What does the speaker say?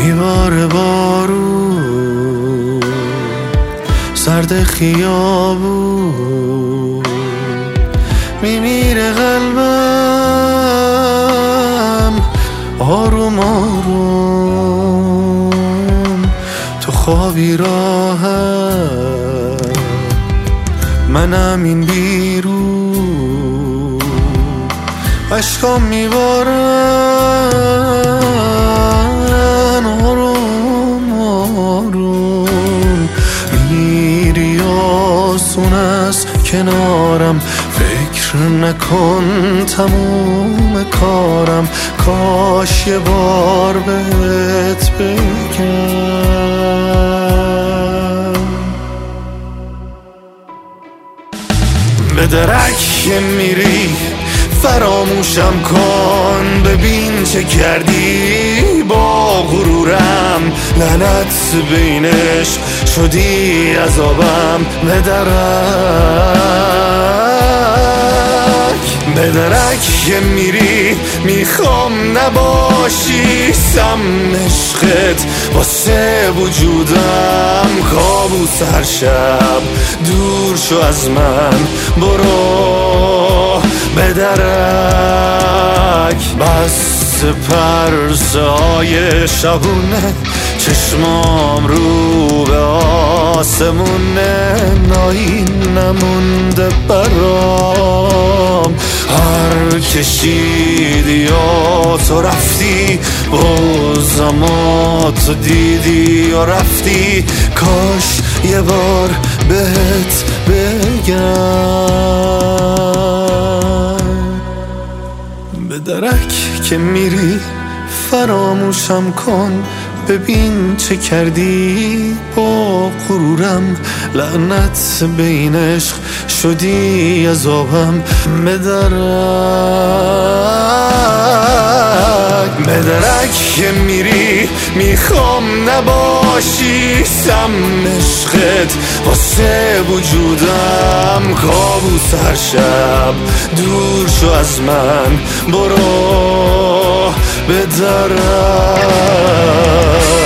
میباره بارون سرد خیابون، میمیره قلبم آروم آروم تو خوابی راحت، منم این بیرون عشقام میبارن آروم آروم، میری آسون از کنارم، فکر نکن تموم کارم، کاش یه بار بهت بگم. به درک میری فراموشم کن، ببین چه کردی با غرورم، لعنت بینش شدی عذابم. به درک میری میخوام نباشی سم عشقت واسه وجودم، کابوس هر شب دور شو از من، برو به درک. بس پرسای شبونه چشمام رو به آسمونه، نایی نمونده برام، هر کشیدی و تو رفتی، بازم تو دیدی و رفتی، کاش یه بار بهت بگم. به درک که میری فراموشم کن، ببین چه کردی با غرورم، لعنت بین عشق شدی عذابم. به درک که میری میخوام نباشی سم عشقت واسه وجودم، کابوس هر شب دور شو از من، برو به درک.